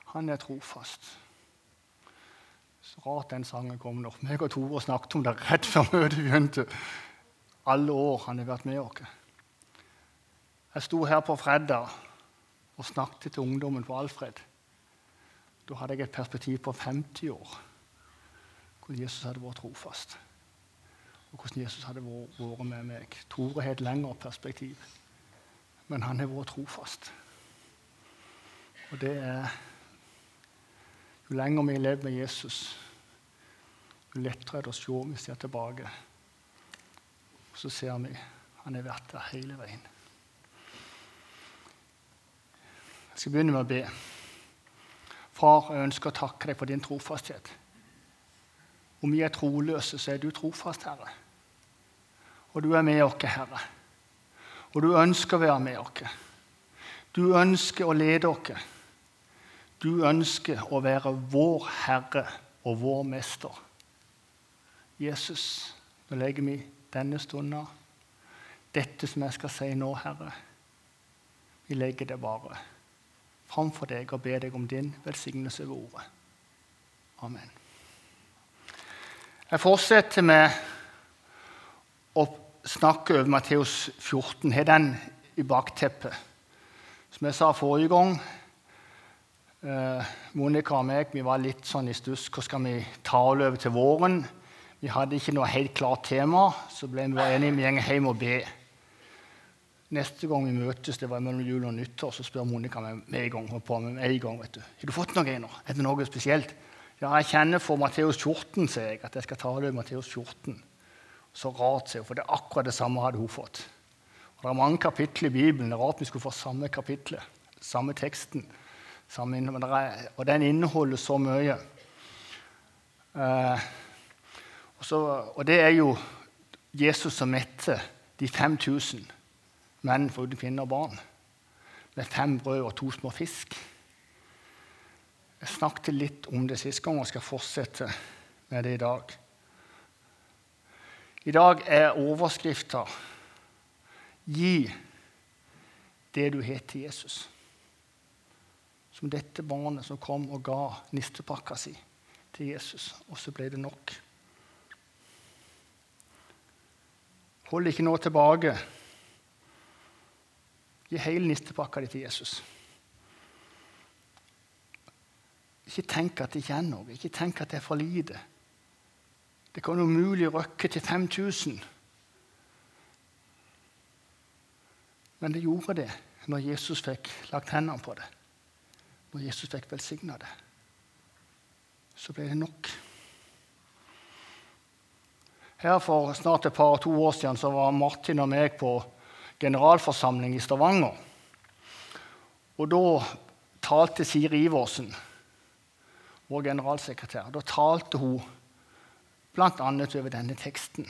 Han trofast. Så rart den sangen kom når meg og Tore snakket om det rett før møtet begynte. Alle år han vært med oss. Jeg sto her på fredag og snakket til ungdommen på Alfred. Da hadde jeg et perspektiv på 50 år, hvor Jesus hadde vært trofast. Og hvordan Jesus hadde vært med meg. Tore har et lengre perspektiv, men han har vært trofast. Og det jo lenger vi lever med Jesus, jo lettere det å se om vi ser tilbake. Og så ser vi, han har vært der hele veien. Jeg skal begynne med å be. Far, jeg ønsker å takke deg for din trofasthet. Om vi troløse, så du trofast, Herre. Og du med oss, Herre. Og du ønsker å være med oss. Du ønsker å lede oss. Du ønsker å være vår Herre og vår Mester. Jesus, nå legger vi denne stunden, dette som jeg skal si nå, Herre, vi legger det bare framfor deg og ber deg om din velsignelse ved ordet. Amen. Jeg fortsetter med å snakke over Matteus 14. Har den i bakteppet. Som jeg sa forrige gang, Monica og meg, vi var litt sånn i stuss. Hva skal vi tale over til våren? Vi hadde ikke noe helt klart tema, så ble vi enige med gjengen hjem og be. Neste gang vi møtes, det var mellom jul og nyttår, så spør Monica meg med en gang, vet du. Har du fått noe nå? Er det noe spesielt? Ja, jeg kjenner for Matteus 14, sier jeg, at jeg skal tale over Matteus 14. Så rart, sier hun, for det akkurat det samme hadde hun fått. Og det mange kapitler i Bibelen, det rart vi skulle få samme kapitlet, samme teksten, samme innhold, og den inneholder så mye. Og det jo Jesus som mette de 5000 menn for uten kvinner og barn, med 5 brød og 2 små fisk. Jeg snakket litt om det siste gang, og skal fortsette med det i dag. I dag overskriften «Gi det du het til Jesus». Som dette barnet som kom og ga nistepakka si til Jesus, og så ble det nok. Hold ikke noe tilbake. Gi hele nistepakka di til Jesus. Ikke tenk at det ikke noe. Ikke tenk at det for lite. Det kan umulig røkke til 5000. Men det gjorde det når Jesus fikk lagt hendene på det. Når Jesus fikk velsignet det. Så ble det nok. Her for snart et par 2 år siden så var Martin og meg på generalforsamling i Stavanger. Og da talte Siri Iversen, vår generalsekretær. Da talte hun blant annet over denne teksten.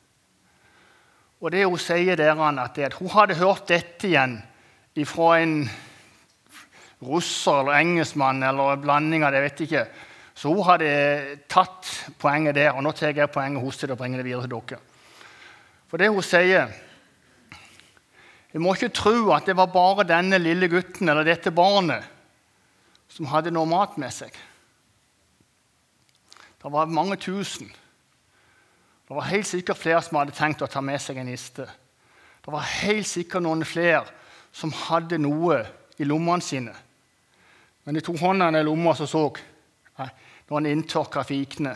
Og det hun sier der at hun hadde hørt dette igjen fra en russer eller engelskmann eller en blanding av det, jeg vet ikke. Så hun hadde tatt poenget der, og nå tar jeg poenget hos det og bringer det videre til dere. For det hun sier, jeg må ikke tro at det var bare denne lille gutten eller dette barnet som hadde noe mat med seg. Det var mange tusen. Det var helt sikkert flere som hadde tenkt å ta med seg en niste. Det var helt sikkert noen flere som hadde noe i lommene sine. Men de 2 håndene i lomma så noen inntørka fikne,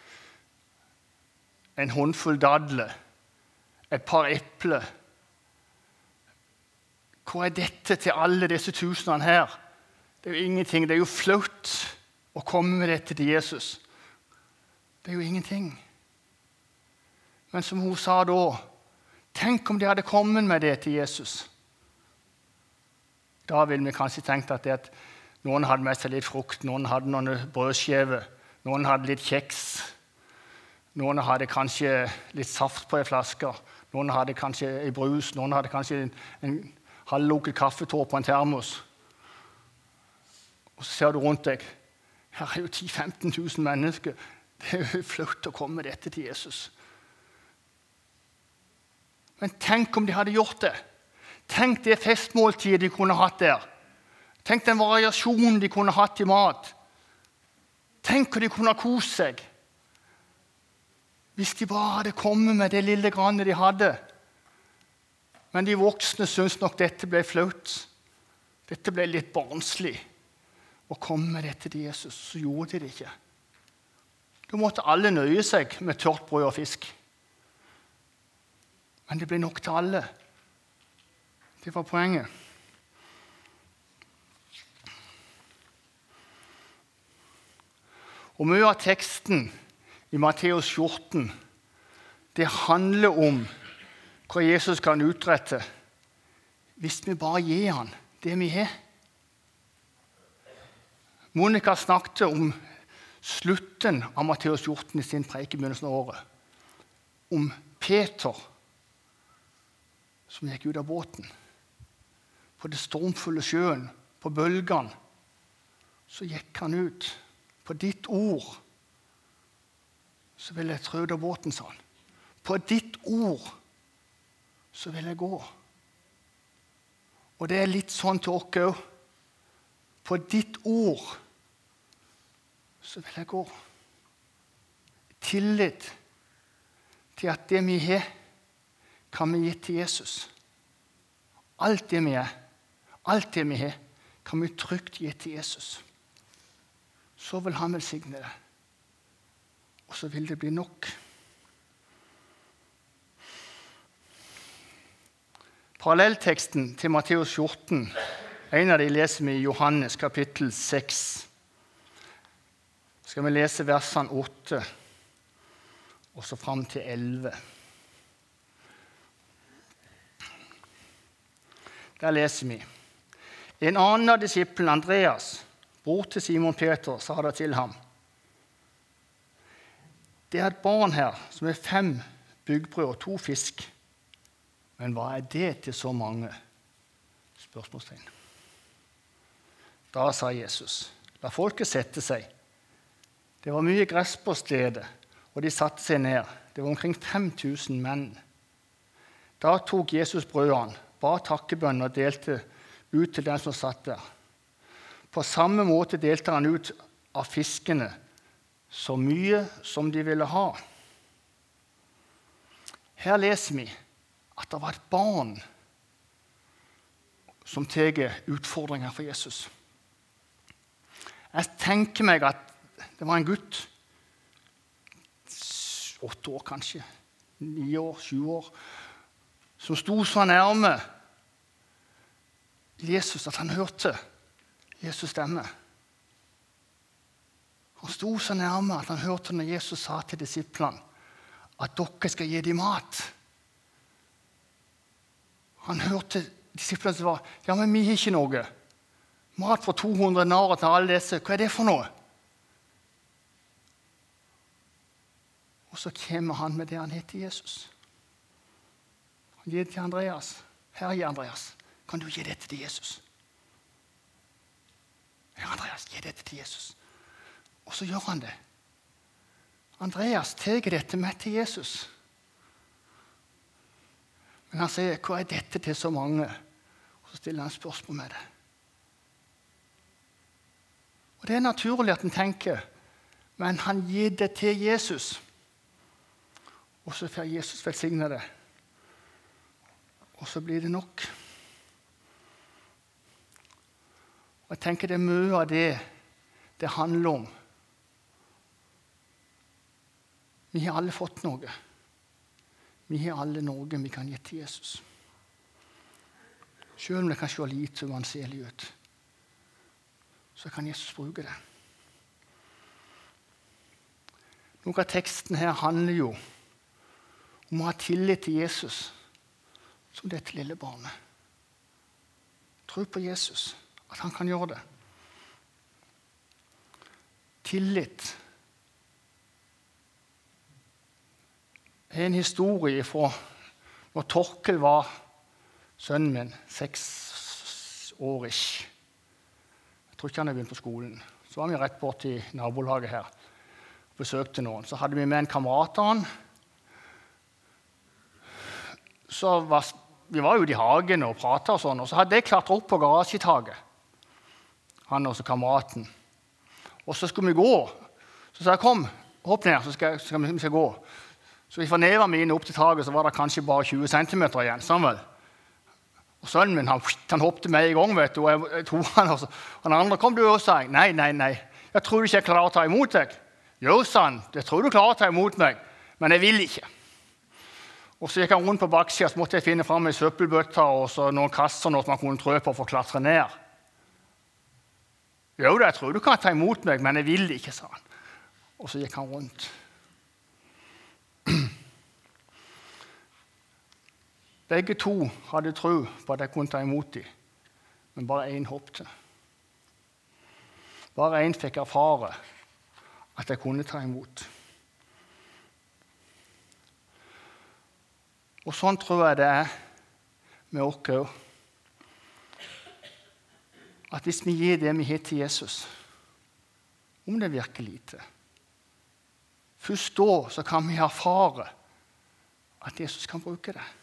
en håndfull dadler, et par epler. Hva dette til alle disse tusenene her? Det jo ingenting, det jo flaut å komme med dette til Jesus. Det jo ingenting. Men som hun sa da, tenk om de hadde kommet med det til Jesus. Da ville vi kanskje tenkt at noen hadde med seg litt frukt, noen hadde noen brødskjever, noen hadde litt kjeks, noen hadde kanskje litt saft på en flaske, noen hadde kanskje en brus, noen hadde kanskje en halvlukket kaffetår på en termos. Og så ser du rundt deg, her jo 10-15 000 mennesker. Det jo flott å komme med dette til Jesus. Men tenk om de hadde gjort det. Tenk det festmåltidet de kunne hatt der. Tenk den variasjonen de kunne hatt i mat. Tenk hvor de kunne ha kost seg. Hvis de bare hadde kommet med det lille grannet de hadde. Men de voksne syntes nok dette ble flaut. Dette ble litt barnslig. Å komme med dette til Jesus, så gjorde de det ikke. Da måtte alle nøye seg med tørt brød og fisk. Men det ble nok til alle. Det var poenget. Og mye av teksten i Matteus 14, det handler om hva Jesus kan utrette hvis vi bare gir han det vi har. Monica snakket om slutten av Matteus 14 i sin preik i begynnelsen av året. Om Peter som gikk ut av båten. På det stormfulle sjøen, på bølgene, så gikk han ut. På ditt ord så vil jeg trø ut av båten, sa han. På ditt ord så vil jeg gå. Og det er litt sånn til oss også. På ditt ord så vil jeg gå. Tillit til at det vi har, kan vi gi til Jesus. Alt det vi er, alt det vi har, kan vi trygt gi til Jesus. Så vil han velsigne det. Og så vil det bli nok. Parallellteksten til Matteus 14, en av de leser vi i Johannes kapittel 6. Skal vi lese versene 8 og så frem til 11. Der leser vi. En annen av disiplene, Andreas, bror til Simon Peter, sa det til ham. Det er et barn her som er 5 byggbrød og 2 fisk. Men hva er det til så mange? Spørsmålstegn. Da sa Jesus, la folket sette seg. Det var mye gress på stedet, og de satte seg ned. Det var omkring 5000 menn. Da tok Jesus brødene, ba takkebønn og delte ut til den som satt der. På samme måte delte han ut av fiskene så mye som de ville ha. Her leser vi at det var et barn som tar utfordringer for Jesus. Jeg tenker meg at det var en gutt, 8 år kanskje, 9 år, 7 år, som sto så nærme Jesus at han hørte Jesus stemme. Han sto så nærme at han hørte når Jesus sa til disiplene at dere skal gi dem mat. Han hørte disiplene som var, ja, men vi har ikke noe. Mat for 200 narer til alle disse, hva er det for noe? Og så kommer han med det han heter Jesus. Han gir det til Andreas. Herre Andreas, kan du gi dette til Jesus? Herre Andreas, gi dette til Jesus. Og så gjør han det. Andreas tar dette med til Jesus. Men han sier, hva er dette til så mange? Og så stiller han spørsmål med det. Og det er naturlig at han tenker, men han gir det til Jesus. Og så får Jesus velsigne det. Og så blir det nok. Og jeg tenker det er mye av det handler om. Vi har alle fått noe. Vi har alle noe vi kan gi til Jesus. Selv om det kan se lite uanselig ut, så kan Jesus bruke det. Noe av teksten her handler jo om å ha tillit til Jesus som dette lille barnet. Tro på Jesus, at han kan gjøre det. Tillit er en historie fra når Torkel var sønnen min, 6 år ish. Jeg tror ikke han hadde begynt på skolen. Så var vi rett bort i nabolaget her og besøkte noen. Så hadde vi med en kamerat av han. Vi var ute i hagen og pratet og sånn, og så hadde jeg klart opp på garasjetaket. han og kameraten. Og så skulle vi gå. Så sa jeg, kom, hopp ned, så skal vi gå. Så vi fra neva mine opp til taket, så var det kanskje bare 20 centimeter igjen, sånn vel. Og sønnen min, han hoppte med i gang, vet du, og jeg tog han, og den andre kom du og sa, nei, jeg tror du ikke jeg klarer å ta imot deg. Jo, sa han, jeg tror du klarer å ta imot meg, men jeg vil ikke. Og så gikk han rundt på baksiden, så måtte jeg finne frem en søppelbøtter og så noen kasser, noe som man kunne trø på for å klatre ned. Jo, jeg tror du kan ta imot meg, men jeg vil ikke, sa han. Og så gikk han rundt. Begge to hadde tro på at jeg kunne ta imot dem, men bare en hoppte. Bare en fikk erfare at jeg kunne ta imot. Og sånn tror jeg det er med oss også. At hvis vi gir det vi har til Jesus, om det virker lite, først da så kan vi erfare at Jesus kan bruke det.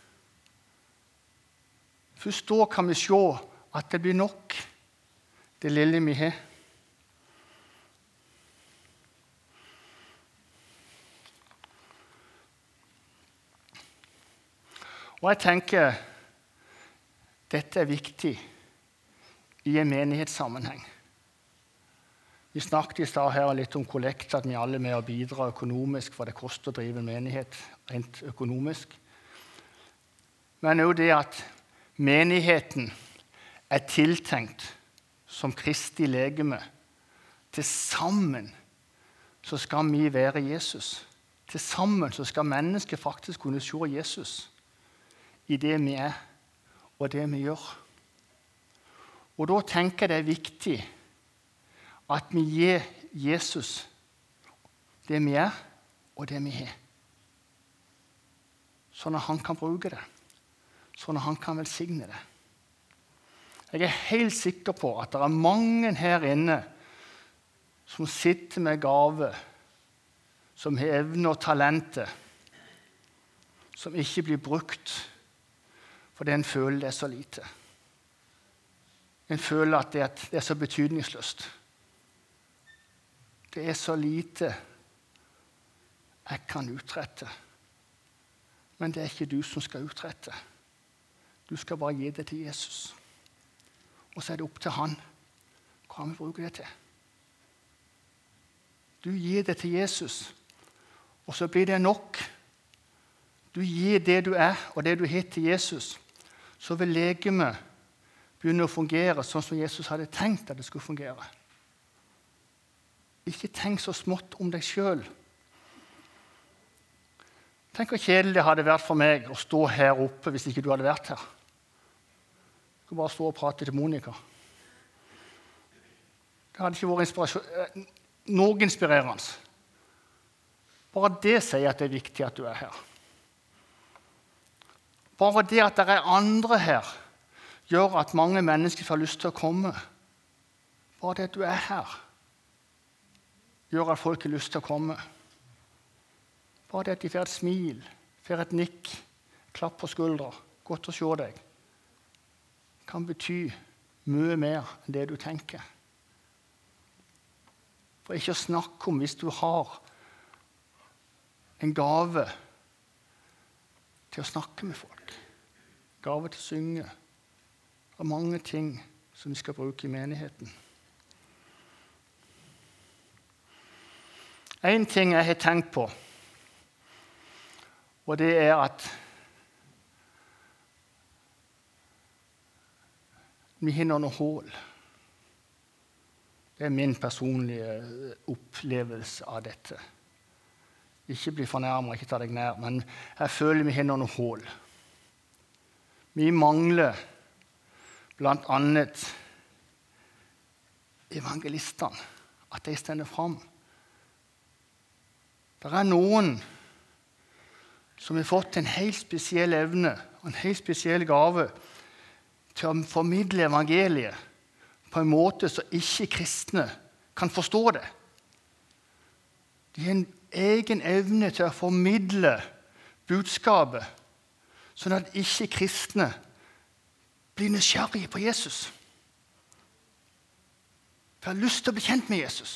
Først da kan vi se at det blir nok, det lille vi har. Og jeg tenker dette er viktig i en menighetssammenheng. Vi snakket i stad her litt om kollekt, at vi alle er med å bidra økonomisk, for det koster å drive en menighet rent økonomisk. Men også det at menigheten er tiltenkt som Kristi legeme. Til sammen så skal vi være Jesus. Til sammen så skal mennesket faktisk kunne se Jesus i det vi er og det vi gjør. Og da tenker jeg det er viktig at vi gir Jesus det vi er og det vi har. Sånn at han kan bruke det. Sånn at han kan velsigne det. Jeg er helt sikker på at det er mange her inne som sitter med gave, som har evne og talenter, som ikke blir brukt fordi en føler det er så lite. En føler at det er så betydningsløst. Det er så lite jeg kan utrette. Men det er ikke du som skal utrette. Du skal bare gi det til Jesus. Og så er det opp til han hva han vil bruke det til. Du gir det til Jesus, og så blir det nok. Du gir det du er, og det du har til Jesus, så vil legemet begynne å fungere sånn som Jesus hadde tenkt at det skulle fungere. Ikke tenk så smått om deg selv. Tenk hvor kjedelig det hadde vært for meg å stå her oppe hvis ikke du hadde vært her. Jeg skulle bare stå og prate til Monica. Det hadde ikke vært noe inspirerende. Bare det sier at det er viktig at du er her. Bare det at det er andre her, gjør at mange mennesker får lyst til å komme. Bare det at du er her, gjør at folk har lyst til å komme. Bare det at de får et smil, får et nikk, klapp på skuldra, godt å se deg, kan bety mye mer enn det du tenker. For ikke å snakke om hvis du har en gave til å snakke med folk, gave til å synge, og mange ting som vi skal bruke i menigheten. En ting jeg har tenkt på, og det er at vi har noen hull. Det er min personlige opplevelse av dette. Ikke bli fornærmet, ikke ta deg nær, men jeg føler vi har noen hull. Vi mangler blant annet evangelistene, at de stender frem. Det er noen som har fått en helt spesiell evne og en helt spesiell gave til å formidle evangeliet på en måte så ikke kristne kan forstå det. De har en egen evne til å formidle budskapet sånn at ikke kristne blir nysgjerrige på Jesus. For jeg har lyst til å bli kjent med Jesus.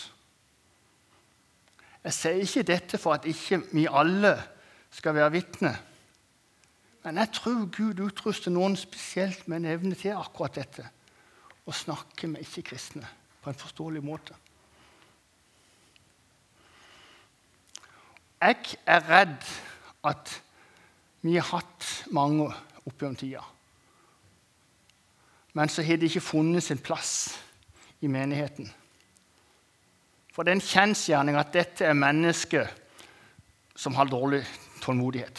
Jeg sier ikke dette for at ikke vi alle skal være vitne. Men jeg tror Gud utruster noen spesielt med en evne til akkurat dette. Å snakke med ikke-kristne på en forståelig måte. Jeg er redd at vi har hatt mange opp gjennom tida. Men så har det ikke funnet sin plass i menigheten. For det er en kjensgjerning at dette er mennesker som har dårlig tålmodighet.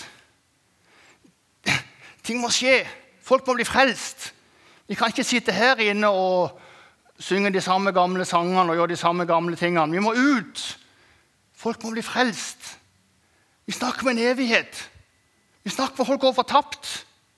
Ting må skje. Folk må bli frelst. Vi kan ikke sitte her inne og synge de samme gamle sangene og gjøre de samme gamle tingene. Vi må ut. Folk må bli frelst. Vi snakker om en evighet. Vi snakker om folk går fortapt.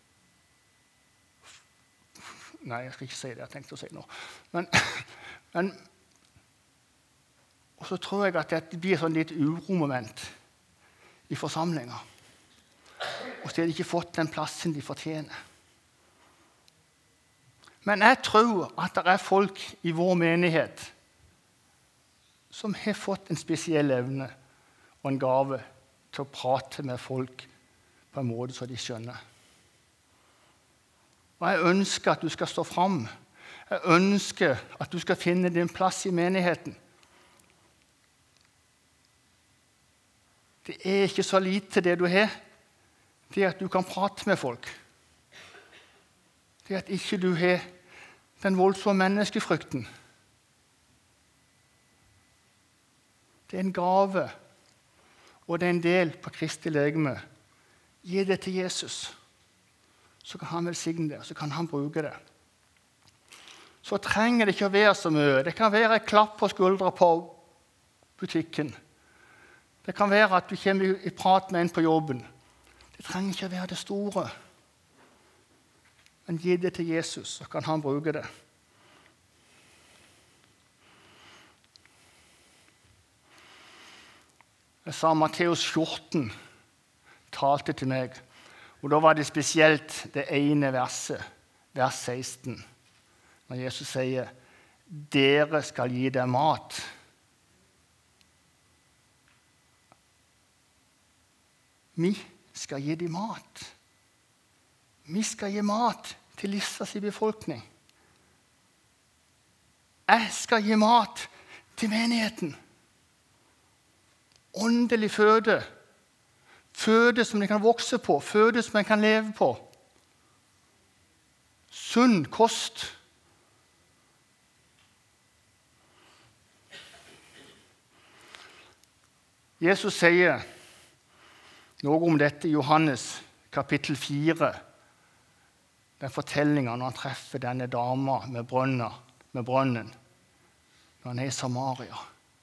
Nei, jeg skal ikke si det jeg tenkte å si nå. Men og så tror jeg at det blir sånn litt uromoment i forsamlingen. Og så har de ikke fått den plassen de fortjener. Men jeg tror at det er folk i vår menighet som har fått en spesiell evne og en gave til å prate med folk på en måte så de skjønner. Og jeg ønsker at du skal stå fram. Jeg ønsker at du skal finne din plass i menigheten. Det er ikke så lite det du har. Det at du kan prate med folk. Det at ikke du har den voldsomme menneskefrykten. Det er en gave, og det er en del på Kristi legeme. Gi det til Jesus. Så kan han velsigne det, så kan han bruke det. Så trenger det ikke å være så mye. Det kan være et klapp på skuldra på butikken. Det kan være at du kommer i prat med en på jobben. Det trenger ikke å være det store. Men gi det til Jesus, så kan han bruke det. Jeg sa Matteus 14 talte til meg. Og da var det spesielt det ene verset, vers 16, når Jesus sier, dere skal gi dem mat. Vi skal gi dem mat. Vi skal gi mat til Lissas befolkning. Jeg skal gi mat til menigheten. Åndelig føde. Føde som de kan vokse på, føde som de kan leve på. Sunn kost. Jesus sier noe om dette i Johannes kapittel 4. Den fortellingen når han treffer denne dama med brønnen, når han er i Samaria.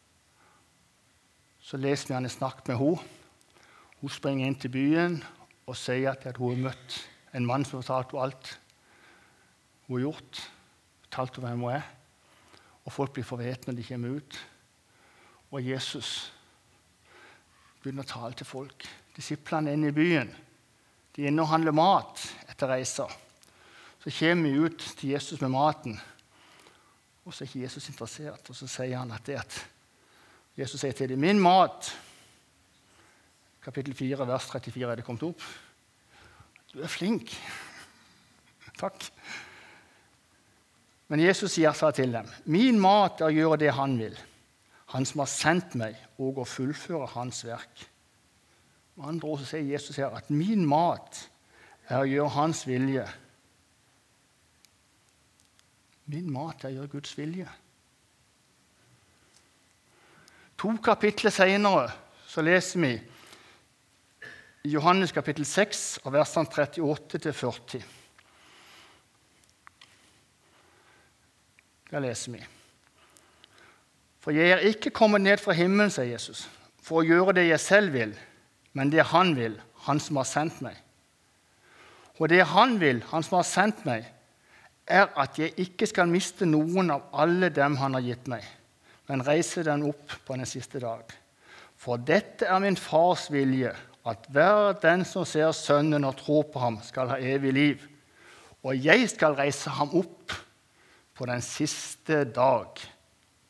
Så leser vi han har snakket med henne. Hun springer inn til byen og sier at hun har møtt en mann som har fortalt henne alt hun har gjort, fortalt henne hvem hun er. Og folk blir forvet når de kommer ut. Og Jesus begynner å tale til folk. Disiplene er inne i byen. De er inne og handler mat etter reiser. Så kommer vi ut til Jesus med maten. Og så er ikke Jesus interessert. Og så sier han at Jesus sier til dem, min mat, kapittel 4, vers 34 er det kommet opp. Du er flink. Takk. Men Jesus sa til dem, min mat er å gjøre det han vil. Han som har sendt meg, og å fullføre hans verk. Med andre ord så sier Jesus her at min mat er å gjøre hans vilje. Min mat er å gjøre Guds vilje. 2 kapitler senere så leser vi i Johannes kapittel 6, versene 38-40. Der leser vi. For jeg er ikke kommet ned fra himmelen, sier Jesus, for å gjøre det jeg selv vil, men det han vil, han som har sendt meg. Og det han vil, han som har sendt meg, er at jeg ikke skal miste noen av alle dem han har gitt meg, men reise den opp på den siste dag. For dette er min fars vilje, at hver den som ser sønnen og tror på ham, skal ha evig liv. Og jeg skal reise ham opp på den siste dag.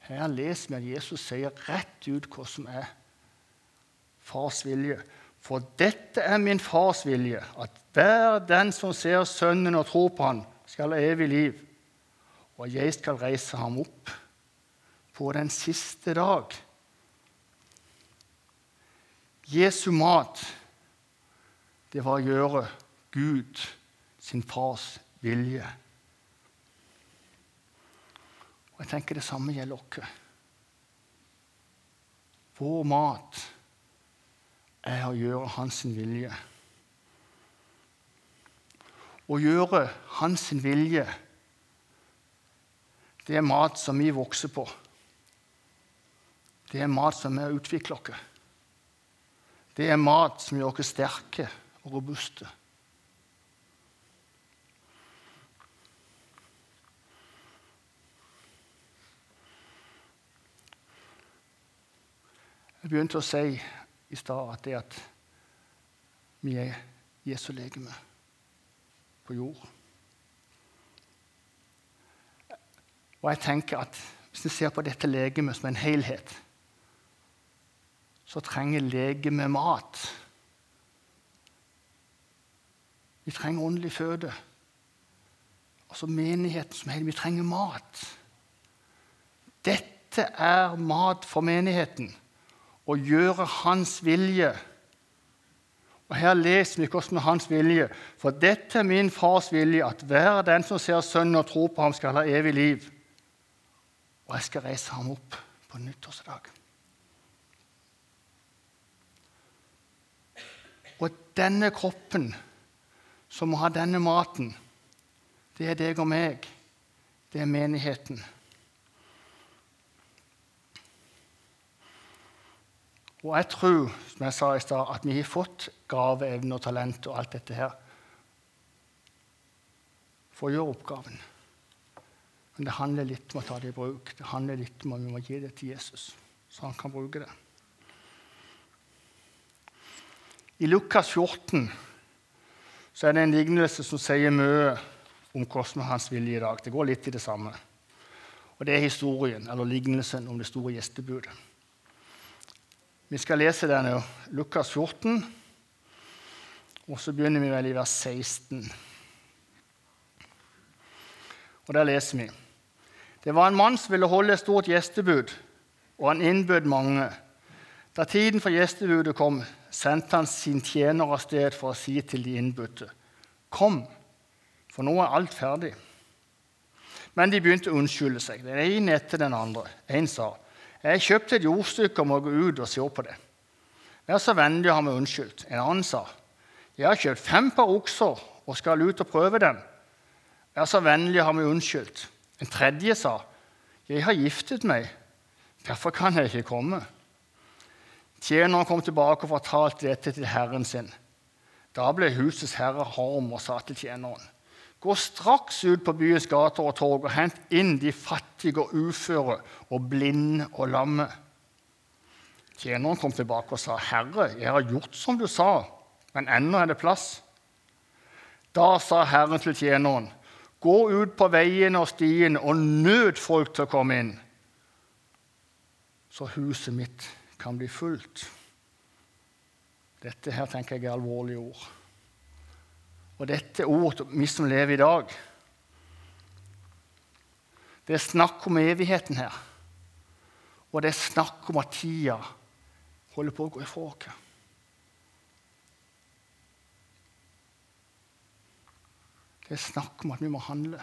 Her leser vi at Jesus sier rett ut hva som er fars vilje. For dette er min fars vilje, at hver den som ser sønnen og tror på han, skal ha evig liv, og jeg skal reise ham opp på den siste dag. Jesu mat, det var å gjøre Gud sin fars vilje. Og jeg tenker det samme gjelder oss. Vår mat er å gjøre hans vilje. Å gjøre hans vilje, det er mat som vi vokser på. Det er mat som vi utvikler oss. Det er mat som gjør oss sterke og robuste. Jeg begynte å si i stad at vi er Jesu legeme på jord. Og jeg tenker at hvis vi ser på dette legemet som en helhet, så trenger legemet mat. Vi trenger åndelig føde. Altså menigheten som helhet, vi trenger mat. Dette er mat for menigheten. Å gjøre hans vilje. Og her leser vi hva som er hans vilje. For dette er min fars vilje, at hver den som ser sønnen og tror på ham, skal ha evig liv. Og jeg skal reise ham opp på nyttårsdag. Og denne kroppen, som må ha denne maten, det er deg og meg. Det er menigheten. Og jeg tror, som jeg sa i stad, at vi har fått gave, evne og talent og alt dette her for å gjøre oppgaven. Men det handler litt om å ta det i bruk. Det handler litt om at vi må gi det til Jesus, så han kan bruke det. I Lukas 14 så er det en lignelse som sier mye om hva som er hans vilje i dag. Det går litt i det samme. Og det er historien, eller lignelsen om det store gjestebudet. Vi skal lese det nå, Lukas 14, og så begynner vi vel i vers 16. Og der leser vi. Det var en mann som ville holde et stort gjestebud, og han innbød mange. Da tiden for gjestebudet kom, sendte han sin tjener av sted for å si til de innbudte: Kom, for nå er alt ferdig. Men de begynte å unnskylde seg, den ene etter den andre. En sa: Jeg kjøpte et jordstykke og må gå ut og se på det. Vær så vennlig å ha meg unnskyldt. En annen sa: Jeg har kjøpt 5 par okser og skal ut og prøve dem. Vær så vennlig å ha meg unnskyldt. En tredje sa: Jeg har giftet meg, derfor kan jeg ikke komme. Tjeneren kom tilbake og fortalte dette til herren sin. Da ble husets herre harm og sa til tjeneren: Gå straks ut på byens gater og torg og hent inn de fattige og uføre og blinde og lamme. Tjeneren kom tilbake og sa: Herre, jeg har gjort som du sa, men ennå er det plass. Da sa Herren til tjeneren: Gå ut på veiene og stiene og nød folk til å komme inn, så huset mitt kan bli fullt. Dette her tenker jeg er alvorlige ord. Og dette ordet vi som lever i dag, det er snakk om evigheten her. Og det er snakk om at tida holder på å gå ifra oss. Det er snakk om at vi må handle.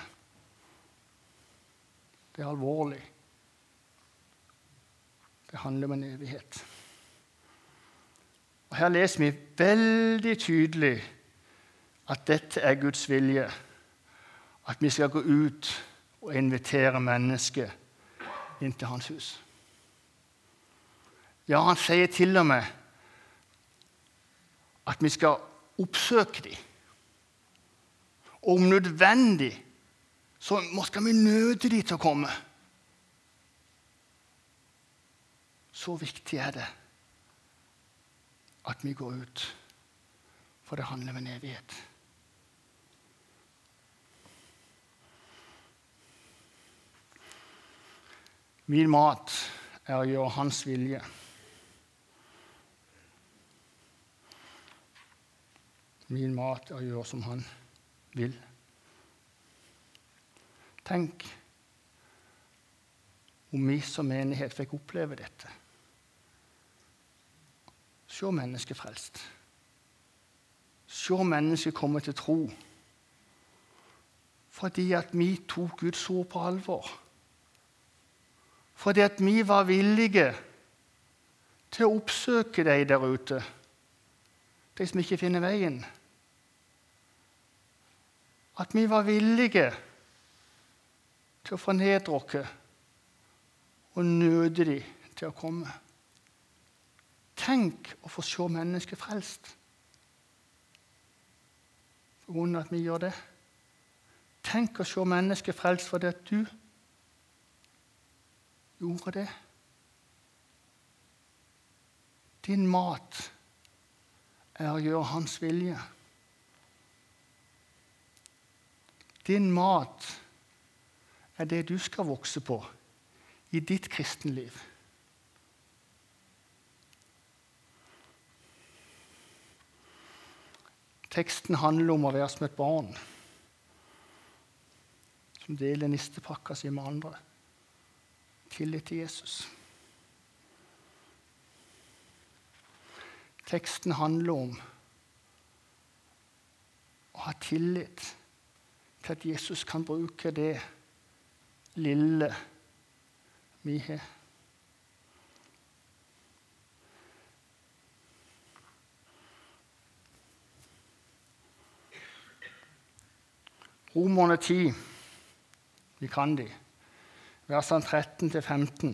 Det er alvorlig. Det handler om en evighet. Og her leser vi veldig tydelig at dette er Guds vilje. At vi skal gå ut og invitere mennesker inn til hans hus. Ja, han sier til og med at vi skal oppsøke dem. Og om nødvendig, så skal vi nøde dem til å komme. Så viktig er det at vi går ut, for det handler om en evighet. Min mat er å gjøre hans vilje. Min mat er å gjøre som han vil. Tenk om vi som menighet fikk oppleve dette. Se mennesket frelst. Se mennesket komme til tro. Fordi at vi tok Guds ord på alvor. Fordi at vi var villige til å oppsøke de der ute, de som ikke finner veien. At vi var villige til å fornedre oss og nøde dem til å komme. Tenk å få se mennesket frelst. På grunn av at vi gjør det. Tenk å se mennesket frelst fordi at du gjorde det. Din mat er å gjøre hans vilje. Din mat er det du skal vokse på i ditt kristenliv. Teksten handler om å være som et barn som deler nistepakka si med andre. Tillit til Jesus. Teksten handler om å ha tillit til at Jesus kan bruke det lille vi har. Romerne 10, vi kan de, versene 13-15.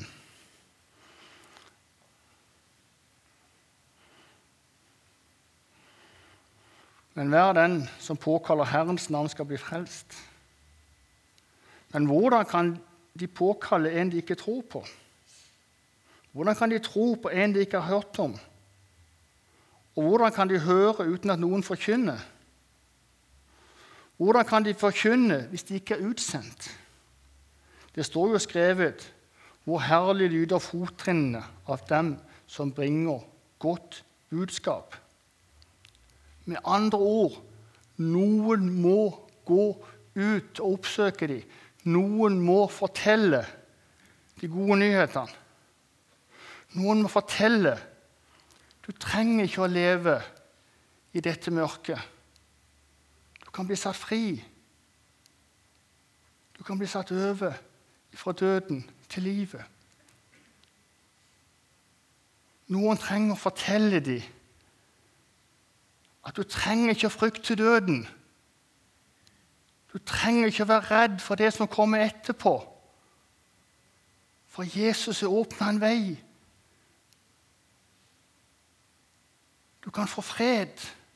Men hver den som påkaller Herrens navn skal bli frelst. Men hvordan kan de påkalle en de ikke tror på? Hvordan kan de tro på en de ikke har hørt om? Og hvordan kan de høre uten at noen forkynner? Hvordan kan de forkynne hvis de ikke er utsendt? Det står jo skrevet hvor herlig lyder fottrinnene av dem som bringer godt budskap. Med andre ord, noen må gå ut og oppsøke dem. Noen må fortelle de gode nyhetene. Noen må fortelle. Du trenger ikke å leve i dette mørket. Du kan bli satt fri. Du kan bli satt over fra døden til livet. Noen trenger å fortelle dem at du trenger ikke å frykte døden. Du trenger ikke å være redd for det som kommer etterpå. For Jesus har åpnet en vei. Du kan få fred.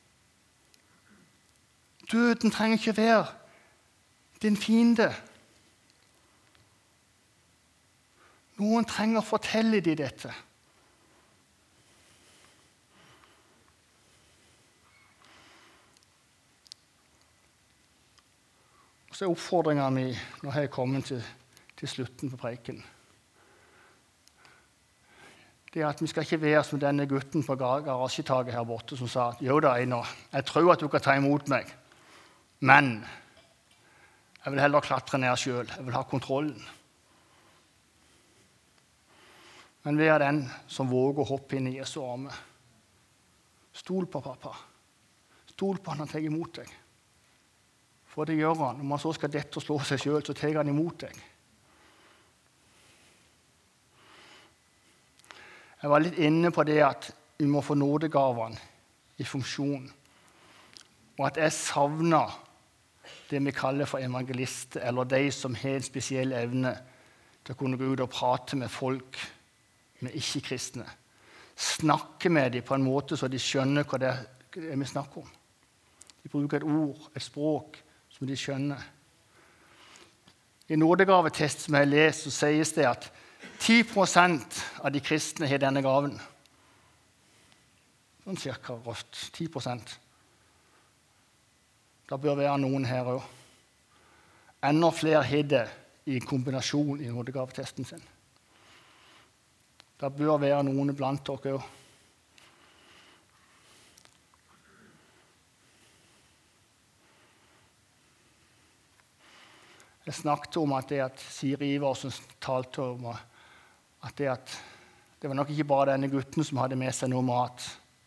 Døden trenger ikke være din fiende. Noen trenger å fortelle dem dette. Og så er oppfordringen min, når jeg er kommet til slutten på preken, det er at vi skal ikke være som denne gutten på garasjetaket her borte som sa, jo da, Einar, jeg tror at du kan ta imot meg, men jeg vil heller klatre ned selv, jeg vil ha kontrollen. Men vær den som våger å hoppe inn i Jesu arme. Stol på pappa. Stol på han tar imot deg. For det gjør han. Når man så skal dette og slå seg selv, så tar han imot deg. Jeg var litt inne på det at vi må få nådegavene i funksjon. Og at jeg savner det vi kaller for evangelister, eller de som har en spesiell evne til å kunne gå ut og prate med folk med ikke-kristne. Snakke med dem på en måte så de skjønner hva det er vi snakker om. De bruker et ord, et språk, som de skjønner. I nådegavetest som jeg har lest, så sies det at 10% av de kristne har denne gaven. Sånn cirka røft. 10%. Det bør være noen her også. Enda flere har det i kombinasjon i nådegavetesten sin. Det bør være noen blant dere også. Jeg snakket om at Siri Iversen talte om at det var nok ikke bare denne gutten som hadde med seg noe mat.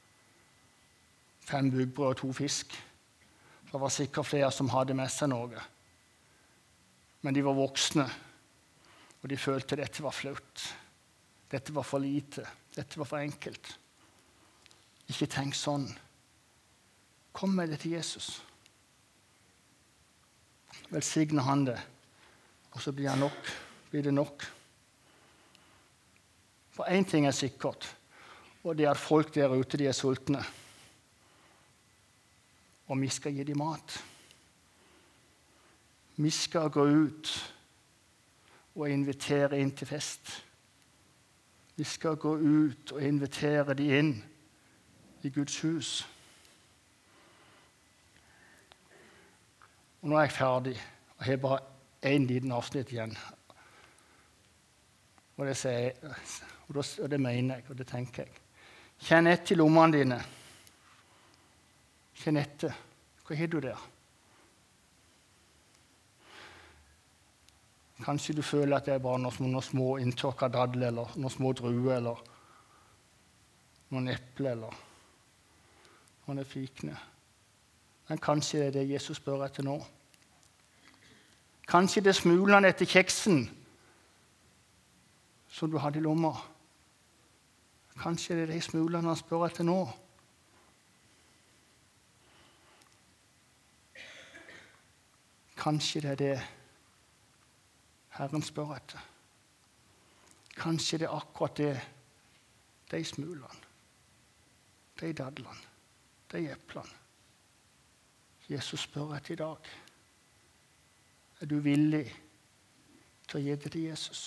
5 bukkbrød og 2 fisk. Det var sikkert flere som hadde med seg noe. Men de var voksne, og de følte dette var flaut. Dette var for lite. Dette var for enkelt. Ikke tenk sånn. Kom med det til Jesus. Velsigne han det, og så blir det nok. For én ting er sikkert, og det er at folk der ute de er sultne. Og vi skal gi dem mat. Vi skal gå ut og invitere inn til fest. Vi skal gå ut og invitere dem inn i Guds hus. Og nå er jeg ferdig, og jeg har bare en liten avsnitt igjen. Og det sier jeg, og det mener jeg, og det tenker jeg. Kjenn etter i lommene dine. Kjenn etter. Hva har du der? Kanskje du føler at det er bare noen små inntørka dadler, eller noen små druer, eller noen epler, eller noen fikne. Men kanskje det er det Jesus spør etter nå. Kanskje det er smulene etter kjeksen som du hadde i lomma. Kanskje det er de smulene han spør etter nå. Kanskje det er det Herren spør etter. Kanskje det er akkurat det, de smulene, de dadlene, de eplene. Jesus spør etter i dag. Er du villig til å gi det til Jesus?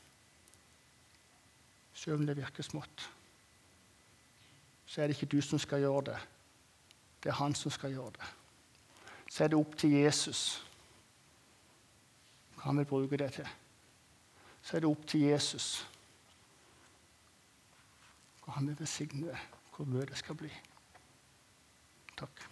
Selv om det virker smått, så er det ikke du som skal gjøre det. Det er han som skal gjøre det. Så er det opp til Jesus hva han vil bruke det til. Så er det opp til Jesus hva han vil besigne, hvor mye det skal bli. Takk.